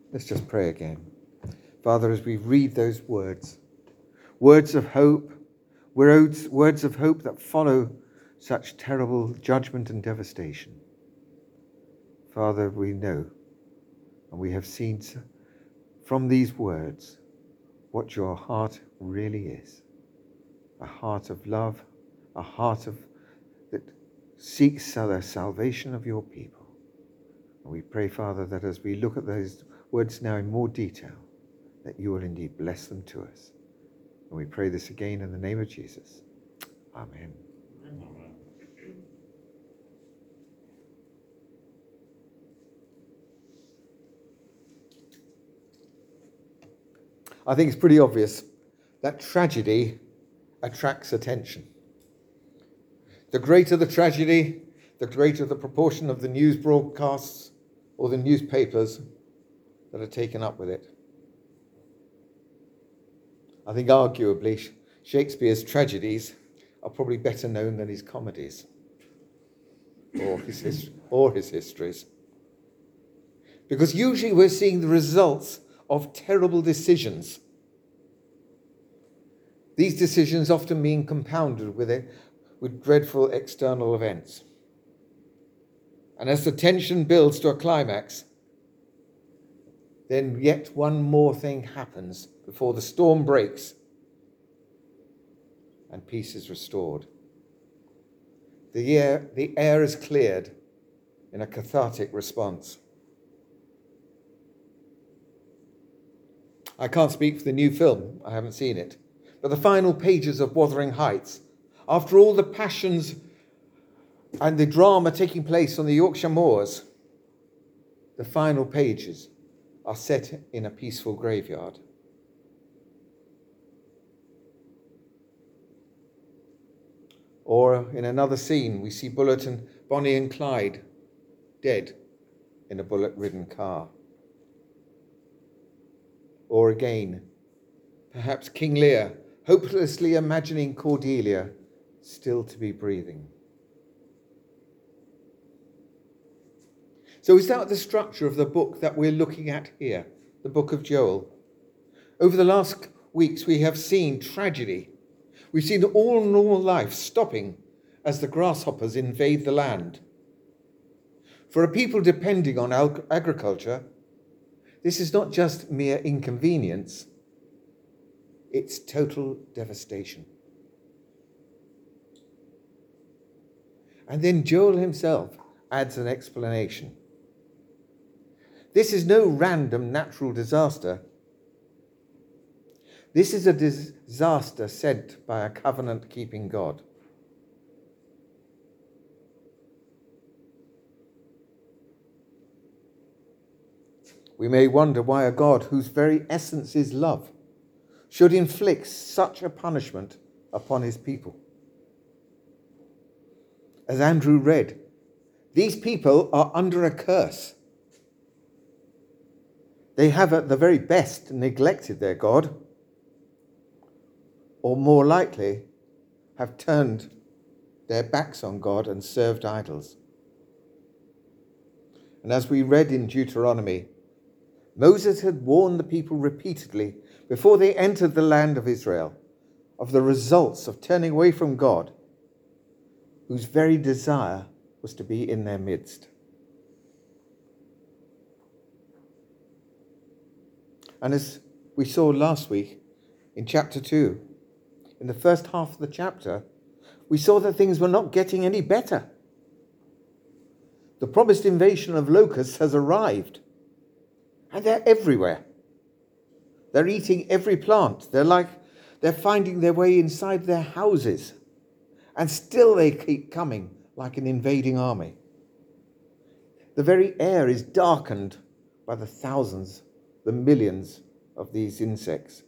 Let's just pray again. Father, as we read those words of hope, words of hope that follow such terrible judgment and devastation. Father, we know and we have seen from these words what your heart really is. A heart of love, a heart that seeks the salvation of your people. And we pray, Father, that as we look at those words now in more detail, that you will indeed bless them to us. And we pray this again in the name of Jesus. Amen. Amen. I think it's pretty obvious that tragedy attracts attention. The greater the tragedy, the greater the proportion of the news broadcasts or the newspapers that are taken up with it. I think arguably Shakespeare's tragedies are probably better known than his comedies or his histories. Because usually we're seeing the results of terrible decisions. These decisions often being compounded with dreadful external events. And as the tension builds to a climax, then yet one more thing happens before the storm breaks and peace is restored. The air is cleared in a cathartic response. I can't speak for the new film, I haven't seen it, but the final pages of Wuthering Heights, after all the passions and the drama taking place on the Yorkshire moors, the final pages are set in a peaceful graveyard. Or in another scene, we see Bonnie and Clyde dead in a bullet-ridden car. Or again, perhaps King Lear hopelessly imagining Cordelia still to be breathing. So is that the structure of the book that we're looking at here, the book of Joel? Over the last weeks, we have seen tragedy. We've seen all normal life stopping as the grasshoppers invade the land. For a people depending on agriculture, this is not just mere inconvenience, it's total devastation. And then Joel himself adds an explanation. This is no random natural disaster. This is a disaster sent by a covenant-keeping God. We may wonder why a God whose very essence is love should inflict such a punishment upon his people. As Andrew read, these people are under a curse. They have at the very best neglected their God, or more likely have turned their backs on God and served idols. And as we read in Deuteronomy, Moses had warned the people repeatedly before they entered the land of Israel of the results of turning away from God, whose very desire was to be in their midst. And as we saw last week in chapter 2, in the first half of the chapter, we saw that things were not getting any better. The promised invasion of locusts has arrived. And they're everywhere. They're eating every plant. They're finding their way inside their houses. And still they keep coming like an invading army. The very air is darkened by the thousands, the millions of these insects.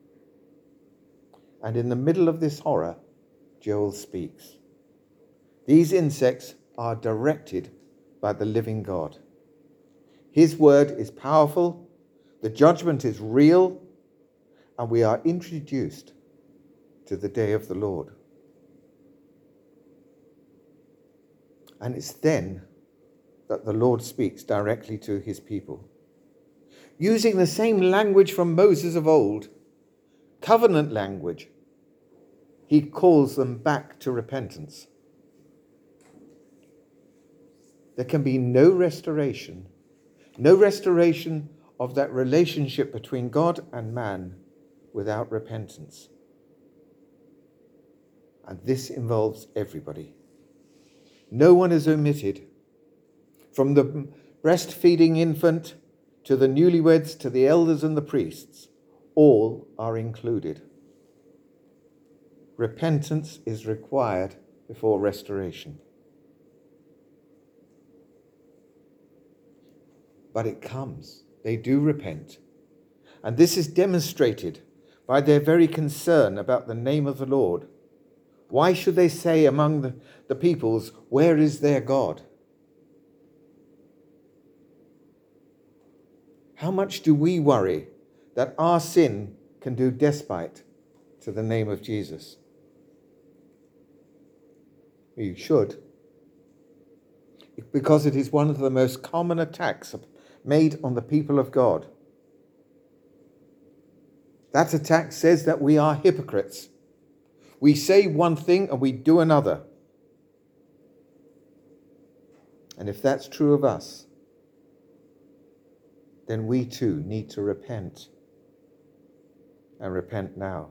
And in the middle of this horror, Joel speaks. These insects are directed by the living God. His word is powerful, the judgment is real, and we are introduced to the day of the Lord. And it's then that the Lord speaks directly to his people. using the same language from Moses of old, covenant language. He calls them back to repentance. There can be no restoration of that relationship between God and man without repentance. And this involves everybody. No one is omitted. From the breastfeeding infant to the newlyweds to the elders and the priests, all are included. Repentance is required before restoration. But it comes. They do repent. And this is demonstrated by their very concern about the name of the Lord. Why should they say among the peoples, where is their God? How much do we worry that our sin can do despite to the name of Jesus? You should. Because it is one of the most common attacks made on the people of God. That attack says that we are hypocrites. We say one thing and we do another. And if that's true of us, then we too need to repent. And repent now.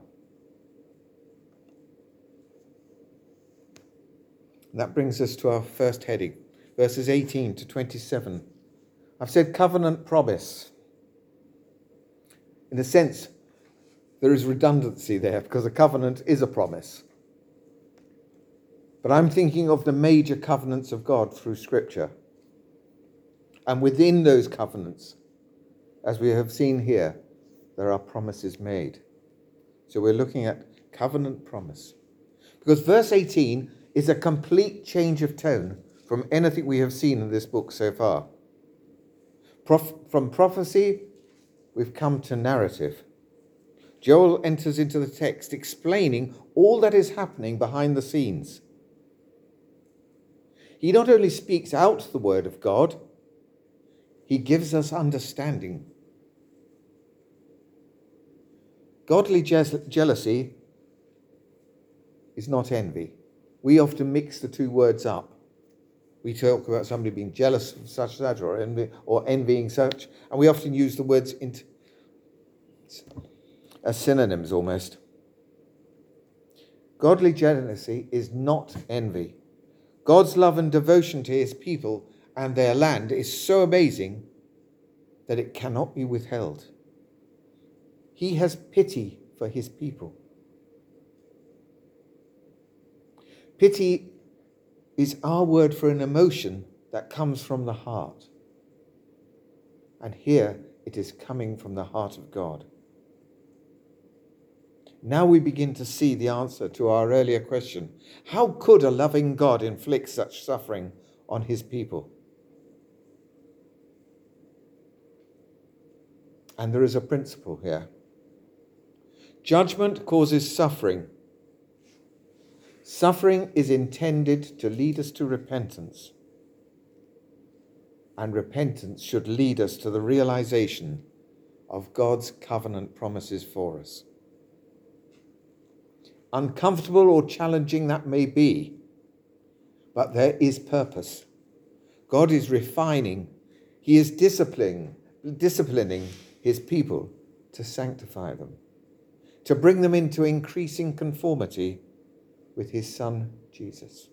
And that brings us to our first heading, verses 18 to 27. I've said covenant promise. In a sense, there is redundancy there because a covenant is a promise. But I'm thinking of the major covenants of God through Scripture. And within those covenants, as we have seen here, there are promises made. So we're looking at covenant promise. Because verse 18 is a complete change of tone from anything we have seen in this book so far. From prophecy, we've come to narrative. Joel enters into the text explaining all that is happening behind the scenes. He not only speaks out the word of God, he gives us understanding. Godly jealousy is not envy. We often mix the two words up. We talk about somebody being jealous of such or envying such, and we often use the words as synonyms almost. Godly jealousy is not envy. God's love and devotion to his people and their land is so amazing that it cannot be withheld. He has pity for his people. Pity is our word for an emotion that comes from the heart. And here it is coming from the heart of God. Now we begin to see the answer to our earlier question. How could a loving God inflict such suffering on his people? And there is a principle here. Judgment causes suffering. Suffering is intended to lead us to repentance. And repentance should lead us to the realization of God's covenant promises for us. Uncomfortable or challenging that may be, but there is purpose. God is refining. He is disciplining his people to sanctify them, to bring them into increasing conformity with his Son, Jesus.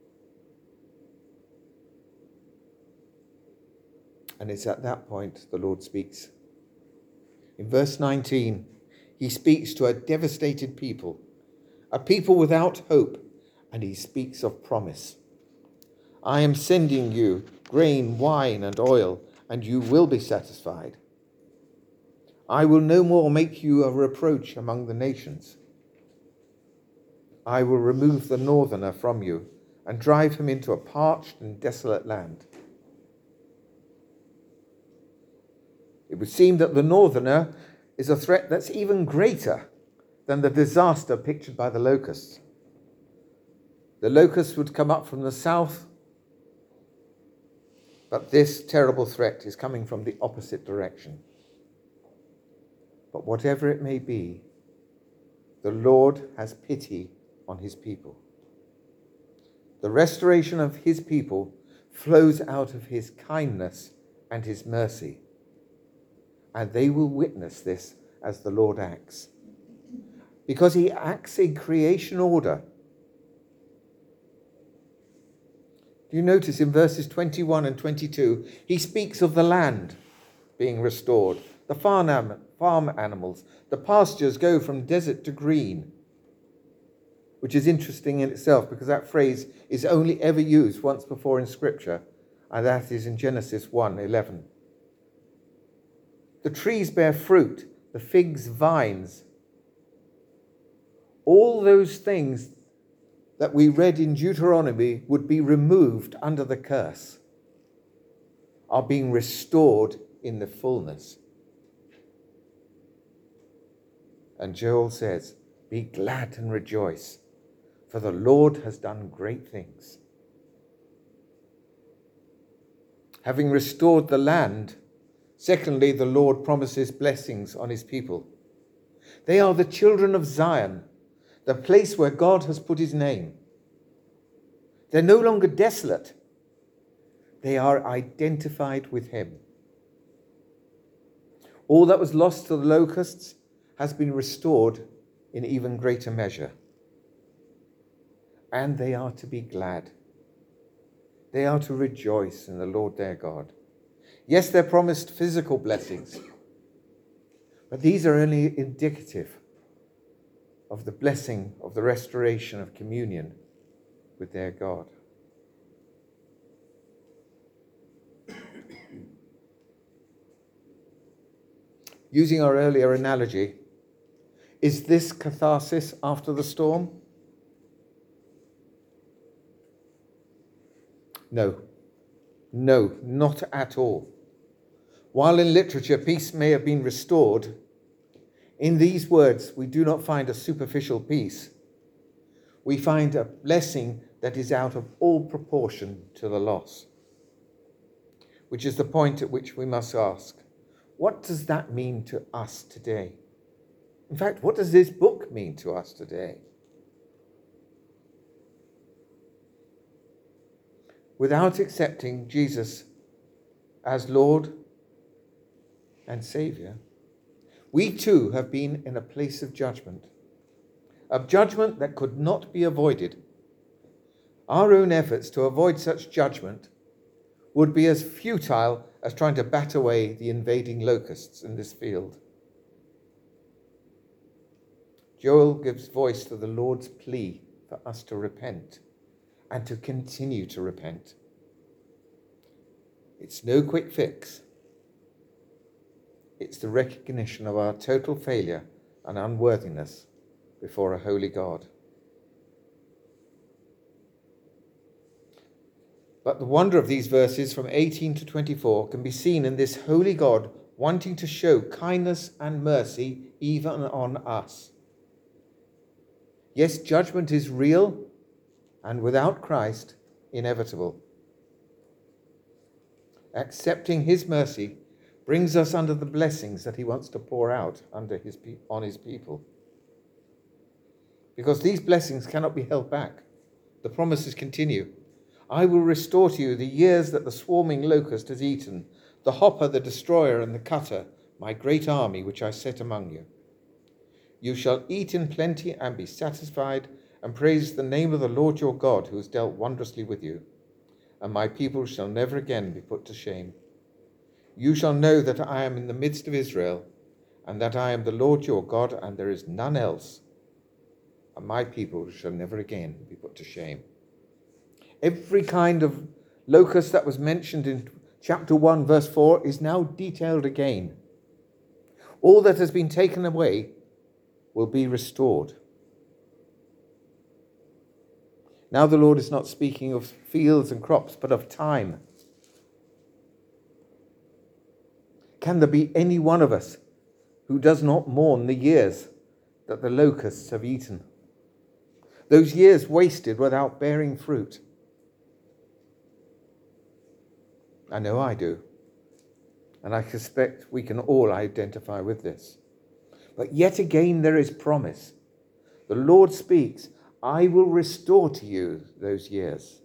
And it's at that point the Lord speaks. In verse 19, he speaks to a devastated people, a people without hope, and he speaks of promise. I am sending you grain, wine, and oil, and you will be satisfied. I will no more make you a reproach among the nations. I will remove the northerner from you and drive him into a parched and desolate land. It would seem that the northerner is a threat that's even greater than the disaster pictured by the locusts. The locusts would come up from the south, but this terrible threat is coming from the opposite direction. But whatever it may be, the Lord has pity on his people. The restoration of his people flows out of his kindness and his mercy. And they will witness this as the Lord acts. Because he acts in creation order. Do you notice in verses 21 and 22, he speaks of the land being restored, the farm animals, the pastures go from desert to green, which is interesting in itself because that phrase is only ever used once before in Scripture, and that is in Genesis 1:11. The trees bear fruit, the figs vines. All those things that we read in Deuteronomy would be removed under the curse are being restored in the fullness. And Joel says, "Be glad and rejoice, for the Lord has done great things." Having restored the land, secondly, the Lord promises blessings on his people. They are the children of Zion, the place where God has put his name. They're no longer desolate. They are identified with him. All that was lost to the locusts has been restored in even greater measure. And they are to be glad. They are to rejoice in the Lord their God. Yes, they're promised physical blessings, but these are only indicative of the blessing of the restoration of communion with their God. Using our earlier analogy, is this catharsis after the storm? No, not at all. While in literature peace may have been restored, in these words we do not find a superficial peace. We find a blessing that is out of all proportion to the loss. Which is the point at which we must ask, what does that mean to us today? In fact, what does this book mean to us today? Without accepting Jesus as Lord and Saviour, we too have been in a place of judgment that could not be avoided. Our own efforts to avoid such judgment would be as futile as trying to bat away the invading locusts in this field. Joel gives voice to the Lord's plea for us to repent and to continue to repent. It's no quick fix. It's the recognition of our total failure and unworthiness before a holy God. But the wonder of these verses from 18 to 24 can be seen in this holy God wanting to show kindness and mercy even on us. Yes, judgment is real and without Christ, inevitable. Accepting his mercy brings us under the blessings that he wants to pour out on his people. Because these blessings cannot be held back. The promises continue. I will restore to you the years that the swarming locust has eaten, the hopper, the destroyer, and the cutter, my great army which I set among you. You shall eat in plenty and be satisfied, and praise the name of the Lord your God, who has dealt wondrously with you. And my people shall never again be put to shame. You shall know that I am in the midst of Israel, and that I am the Lord your God, and there is none else. And my people shall never again be put to shame. Every kind of locust that was mentioned in chapter 1, verse 4, is now detailed again. All that has been taken away will be restored. Now the Lord is not speaking of fields and crops, but of time. Can there be any one of us who does not mourn the years that the locusts have eaten? Those years wasted without bearing fruit. I know I do. And I suspect we can all identify with this. But yet again there is promise. The Lord speaks, I will restore to you those years.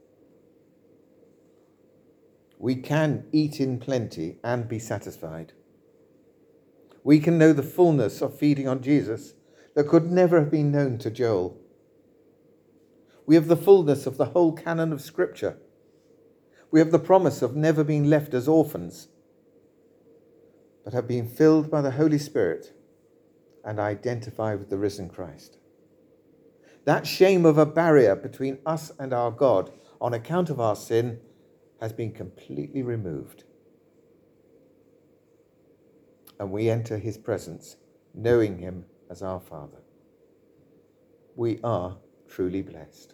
We can eat in plenty and be satisfied. We can know the fullness of feeding on Jesus that could never have been known to Joel. We have the fullness of the whole canon of Scripture. We have the promise of never being left as orphans, but have been filled by the Holy Spirit and identify with the risen Christ. That shame of a barrier between us and our God on account of our sin has been completely removed. And we enter his presence knowing him as our Father. We are truly blessed.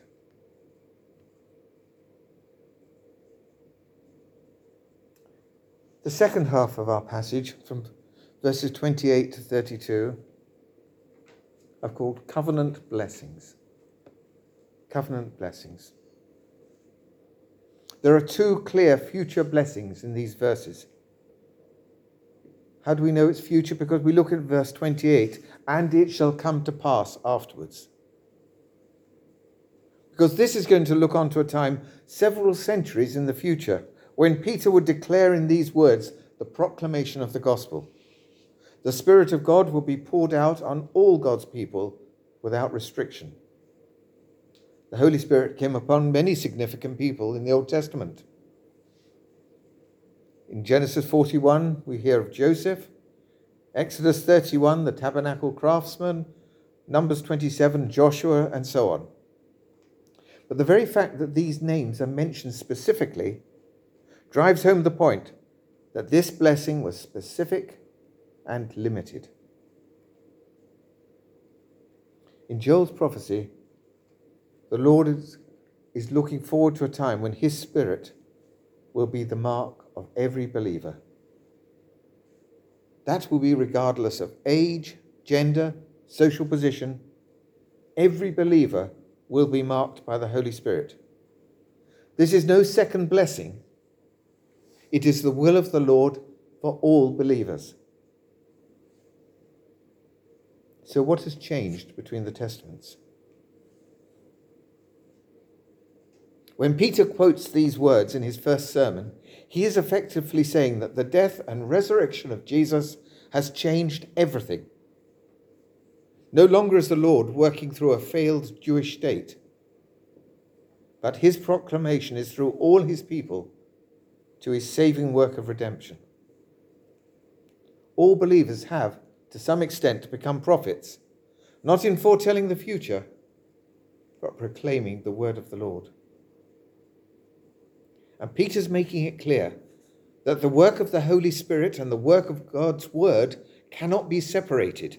The second half of our passage, from verses 28 to 32, are called covenant blessings. Covenant blessings. There are two clear future blessings in these verses. How do we know it's future? Because we look at verse 28, and it shall come to pass afterwards. Because this is going to look on to a time several centuries in the future, when Peter would declare in these words the proclamation of the gospel. The Spirit of God will be poured out on all God's people without restriction. The Holy Spirit came upon many significant people in the Old Testament. In Genesis 41, we hear of Joseph. Exodus 31, the tabernacle craftsman. Numbers 27, Joshua, and so on. But the very fact that these names are mentioned specifically drives home the point that this blessing was specific and limited. In Joel's prophecy, the Lord is looking forward to a time when his Spirit will be the mark of every believer. That will be regardless of age, gender, social position. Every believer will be marked by the Holy Spirit. This is no second blessing. It is the will of the Lord for all believers. So what has changed between the Testaments? When Peter quotes these words in his first sermon, he is effectively saying that the death and resurrection of Jesus has changed everything. No longer is the Lord working through a failed Jewish state, but his proclamation is through all his people to his saving work of redemption. All believers have, to some extent, become prophets, not in foretelling the future, but proclaiming the word of the Lord. And Peter's making it clear that the work of the Holy Spirit and the work of God's word cannot be separated.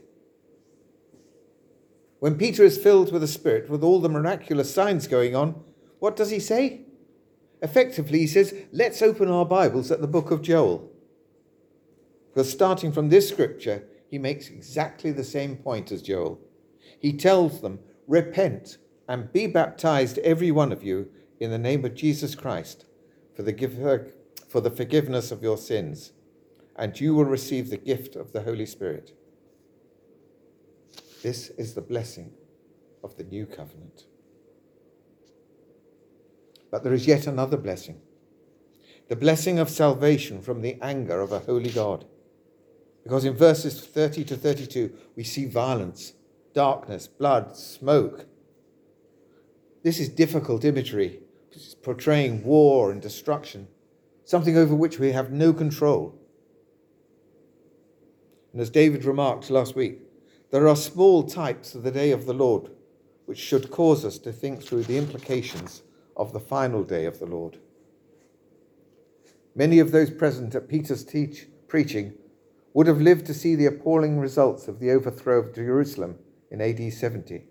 When Peter is filled with the Spirit, with all the miraculous signs going on, what does he say? Effectively, he says, let's open our Bibles at the book of Joel. Because starting from this scripture, he makes exactly the same point as Joel. He tells them, repent and be baptized, every one of you, in the name of Jesus Christ, for the forgiveness of your sins, and you will receive the gift of the Holy Spirit. This is the blessing of the new covenant. But there is yet another blessing, the blessing of salvation from the anger of a holy God. Because in verses 30 to 32, we see violence, darkness, blood, smoke. This is difficult imagery, portraying war and destruction, something over which we have no control. And as David remarked last week, there are small types of the day of the Lord, which should cause us to think through the implications of the final day of the Lord. Many of those present at Peter's preaching would have lived to see the appalling results of the overthrow of Jerusalem in AD 70.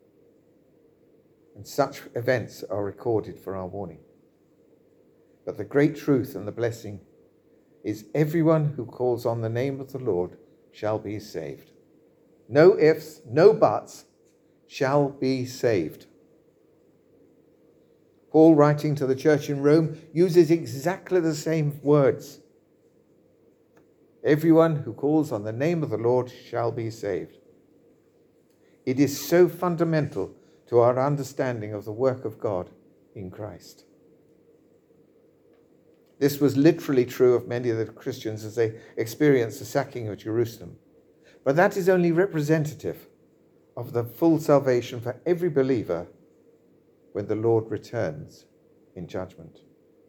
And such events are recorded for our warning. But the great truth and the blessing is everyone who calls on the name of the Lord shall be saved. No ifs, no buts, shall be saved. Paul, writing to the church in Rome, uses exactly the same words. Everyone who calls on the name of the Lord shall be saved. It is so fundamental to our understanding of the work of God in Christ. This was literally true of many of the Christians as they experienced the sacking of Jerusalem. But that is only representative of the full salvation for every believer when the Lord returns in judgment.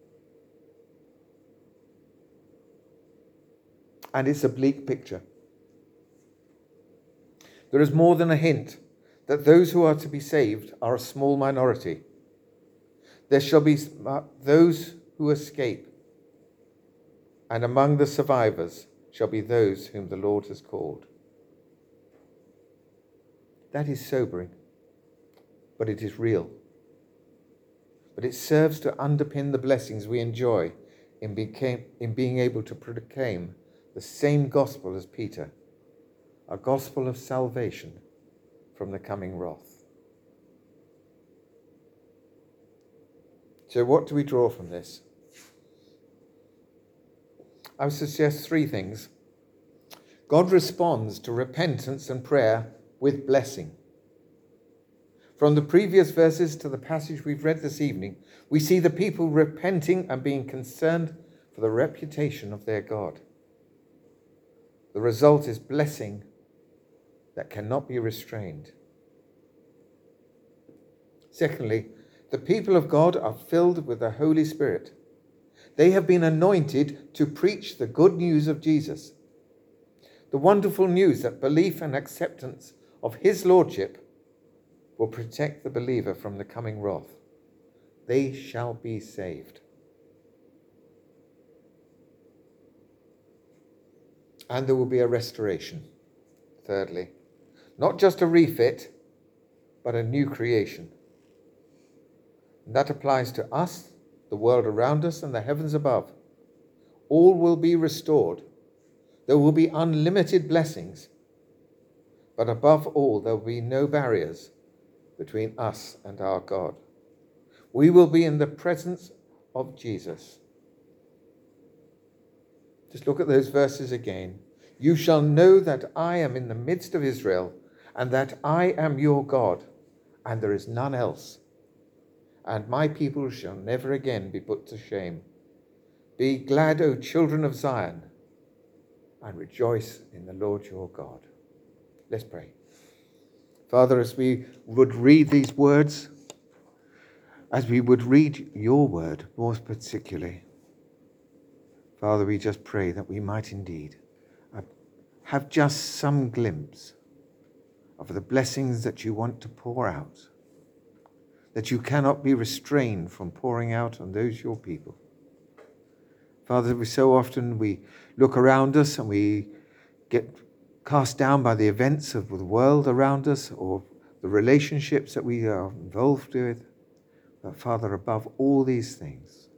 And it's a bleak picture. There is more than a hint that those who are to be saved are a small minority. There shall be those who escape, and among the survivors shall be those whom the Lord has called. That is sobering, but it is real. But it serves to underpin the blessings we enjoy in being able to proclaim the same gospel as Peter, a gospel of salvation from the coming wrath. So what do we draw from this? I would suggest three things. God responds to repentance and prayer with blessing. From the previous verses to the passage we've read this evening, we see the people repenting and being concerned for the reputation of their God. The result is blessing that cannot be restrained. Secondly, the people of God are filled with the Holy Spirit. They have been anointed to preach the good news of Jesus. The wonderful news that belief and acceptance of his lordship will protect the believer from the coming wrath. They shall be saved. And there will be a restoration. Thirdly, not just a refit, but a new creation. And that applies to us, the world around us, and the heavens above. All will be restored. There will be unlimited blessings. But above all, there will be no barriers between us and our God. We will be in the presence of Jesus. Just look at those verses again. You shall know that I am in the midst of Israel, and that I am your God, and there is none else. And my people shall never again be put to shame. Be glad, O children of Zion, and rejoice in the Lord your God. Let's pray. Father, as we would read these words, as we would read your word more particularly, Father, we just pray that we might indeed have just some glimpse of the blessings that you want to pour out, that you cannot be restrained from pouring out on those your people. Father, so often we look around us and we get cast down by the events of the world around us or the relationships that we are involved with. But Father, above all these things,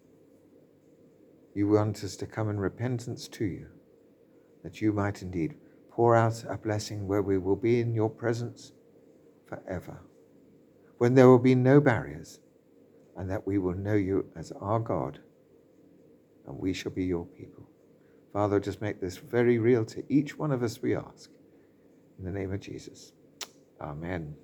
you want us to come in repentance to you, that you might indeed pour out a blessing where we will be in your presence forever, when there will be no barriers, and that we will know you as our God, and we shall be your people. Father, just make this very real to each one of us, we ask. In the name of Jesus. Amen.